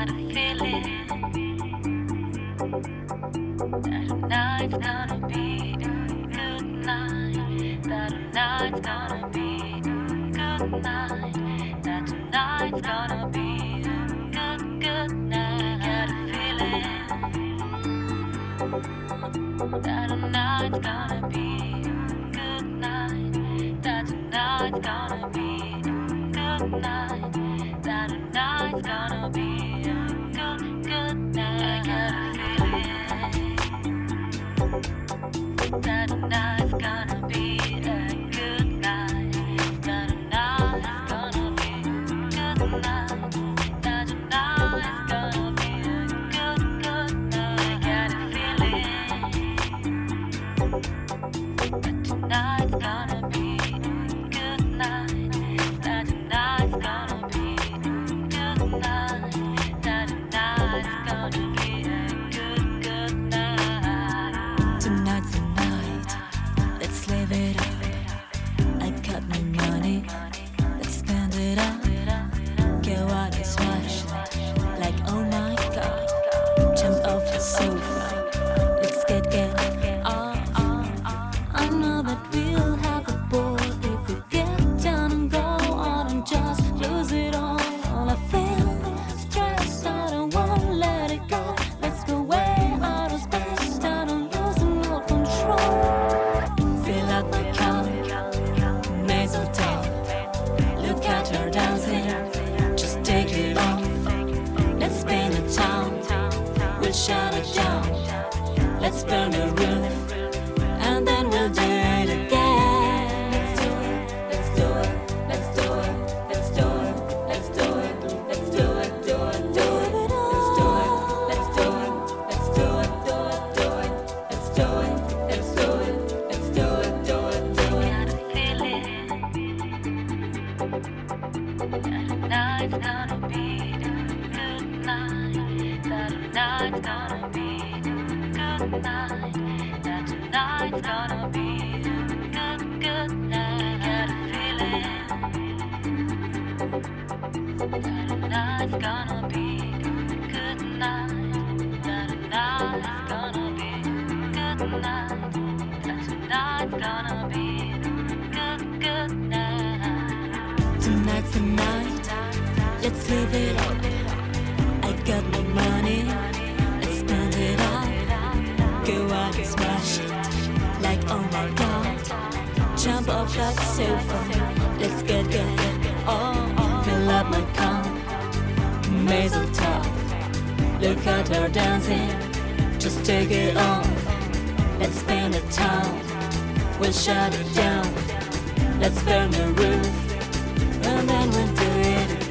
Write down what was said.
got a feeling that tonight's gonna be a good night. That tonight's gonna be a good night. That tonight's gonna be a good, good night. Got a feeling that tonight's gonna be a good night. That tonight's gonna be a good night. That tonight's gonna be a good, good night. I got a feeling that tonight's gonna be a good night. That tonight's gonna be a good night. That tonight's gonna be a good, good night. I got a feeling that tonight's gonna be a good night. That tonight's gonna be a good night. That tonight's gonna be a good, good night. Tonight's the night, let's live it up. I got no money, let's spend it up. Go out and smash it, like oh my god. Jump off the sofa, let's get off. I know that we'll have a ball if we get down and go on and just lose it all. I feel stressed, I don't wanna let it go. Let's go way out of space, I don't losing all control. Fill out my cup, mistletoe. Look at her dancing, just take it off. Let's spin the town, we'll shut it down. Let's burn the roof, and then we'll do it again. Let's do it, let's do it, let's do it, let's do it, let's do it, let's do it, do it, do it. Let's do it, let's do it, let's do it, do it, do it. Let's do it, let's do it, let's do it, do it, do it. Got a feeling that tonight's gonna be a good night. That tonight's gonna be a good night. That tonight's gonna be a good, good night. Got a feeling that tonight's gonna be a good night. That tonight's gonna be a good night. That tonight's gonna be a good, good night. Tonight's the night, let's live it up. I got no money, let's spend it up. Go out and smash it, like oh my god. Jump off that sofa, let's get on. Fill up my cup, mistletoe. Look at her dancing, just take it off. Let's spin the town, we'll shut it down. Let's burn the roof, and then we'll do it again.